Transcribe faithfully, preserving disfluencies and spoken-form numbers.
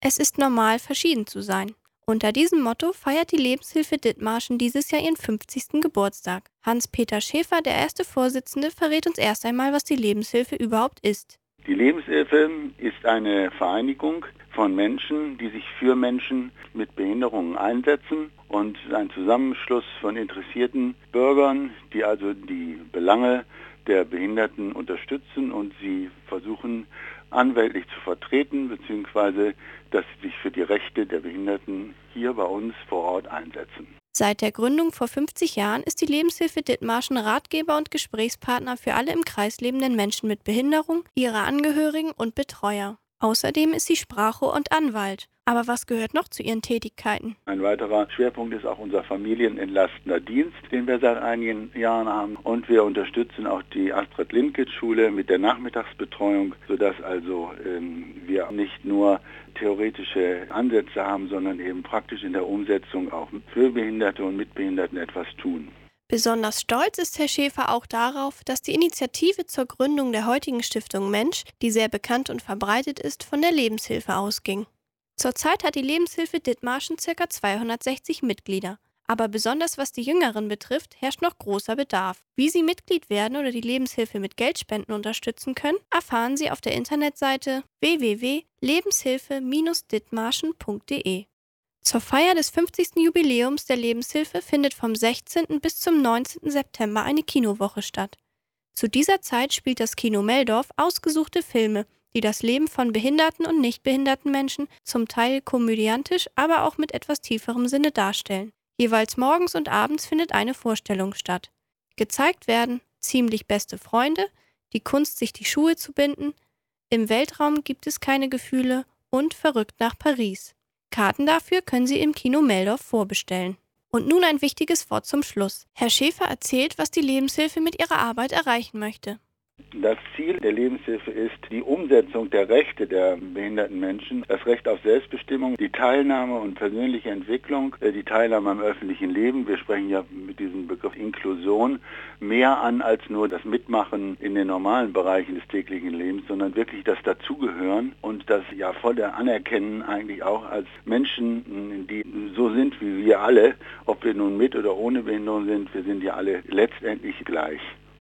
Es ist normal, verschieden zu sein. Unter diesem Motto feiert die Lebenshilfe Dithmarschen dieses Jahr ihren fünfzigsten Geburtstag. Hans-Peter Schäfer, der erste Vorsitzende, verrät uns erst einmal, was die Lebenshilfe überhaupt ist. Die Lebenshilfe ist eine Vereinigung von Menschen, die sich für Menschen mit Behinderungen einsetzen und ein Zusammenschluss von interessierten Bürgern, die also die Belange der Behinderten unterstützen und sie versuchen anwältlich zu vertreten, beziehungsweise dass sie sich für die Rechte der Behinderten hier bei uns vor Ort einsetzen. Seit der Gründung vor fünfzig Jahren ist die Lebenshilfe Dithmarschen Ratgeber und Gesprächspartner für alle im Kreis lebenden Menschen mit Behinderung, ihre Angehörigen und Betreuer. Außerdem ist sie Sprachrohr und Anwalt. Aber was gehört noch zu ihren Tätigkeiten? Ein weiterer Schwerpunkt ist auch unser familienentlastender Dienst, den wir seit einigen Jahren haben. Und wir unterstützen auch die Astrid-Lindgren-Schule mit der Nachmittagsbetreuung, sodass also ähm, wir nicht nur theoretische Ansätze haben, sondern eben praktisch in der Umsetzung auch für Behinderte und Mitbehinderten etwas tun. Besonders stolz ist Herr Schäfer auch darauf, dass die Initiative zur Gründung der heutigen Stiftung Mensch, die sehr bekannt und verbreitet ist, von der Lebenshilfe ausging. Zurzeit hat die Lebenshilfe Dithmarschen ca. zweihundertsechzig Mitglieder. Aber besonders was die Jüngeren betrifft, herrscht noch großer Bedarf. Wie Sie Mitglied werden oder die Lebenshilfe mit Geldspenden unterstützen können, erfahren Sie auf der Internetseite w w w punkt lebenshilfe Bindestrich dithmarschen punkt d e. Zur Feier des fünfzigsten Jubiläums der Lebenshilfe findet vom sechzehnten bis zum neunzehnten September eine Kinowoche statt. Zu dieser Zeit spielt das Kino Meldorf ausgesuchte Filme, die das Leben von behinderten und nicht behinderten Menschen zum Teil komödiantisch, aber auch mit etwas tieferem Sinne darstellen. Jeweils morgens und abends findet eine Vorstellung statt. Gezeigt werden Ziemlich beste Freunde, Die Kunst, sich die Schuhe zu binden, Im Weltraum gibt es keine Gefühle und Verrückt nach Paris. Karten dafür können Sie im Kino Meldorf vorbestellen. Und nun ein wichtiges Wort zum Schluss. Herr Schäfer erzählt, was die Lebenshilfe mit ihrer Arbeit erreichen möchte. Das Ziel der Lebenshilfe ist die Umsetzung der Rechte der behinderten Menschen, das Recht auf Selbstbestimmung, die Teilnahme und persönliche Entwicklung, die Teilnahme am öffentlichen Leben. Wir sprechen ja mit diesem Begriff Inklusion mehr an als nur das Mitmachen in den normalen Bereichen des täglichen Lebens, sondern wirklich das Dazugehören und das ja volle Anerkennen eigentlich auch als Menschen, die so sind wie wir alle, ob wir nun mit oder ohne Behinderung sind, wir sind ja alle letztendlich gleich.